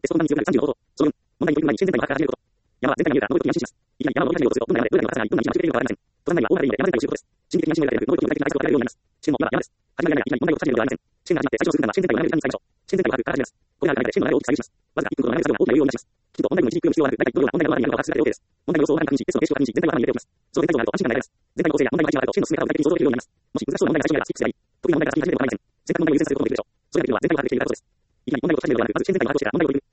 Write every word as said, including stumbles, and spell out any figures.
テスト問題に必要なさんじゅうの方法。そのよん、問題に取り組む前に試験全体の把握から始めること。山は全体の見えるか、能力的に安心します。いきなり山の動き始めるとすると、どんな山でどうやらの高さがどんなに一番低いかわかりません。登山内は大型でいいので山全体を知ることです。心理的に安心を得られる能力的に具体的な対策を与えられるようになります。試験も山は山です。始まりがいきなり問題を解き始めるのではありません。試験が始まって最初の数分間は試験全体を眺める時間に使いましょう。試験全体を把握から始めます。これがある間で試験の内容を大きく再現します。わずかいっぷんほど眺める作業が大きな余裕を生み出します。きちんと問題文の一字一句読む必要はなく、大体どのような問題の中にあるのかを把握するだけで OK です。問題の様子を確認し、テストの形式を確認し、全体を頭に入れておきます。その全体像があると安心感が得られます。全体の構成や問題の配置があると試験の進め方を具体的に想像できるようになります。もし難しそうな問題が最初にあればスキップすればいい。特に問題が先に始めると構いません。選択問題を優先することもできるでしょう。それができれば全体を把握できているからこそです。いきなり問題を解き始めるのではなく、まず試験全体を把握してから問題を取り組む。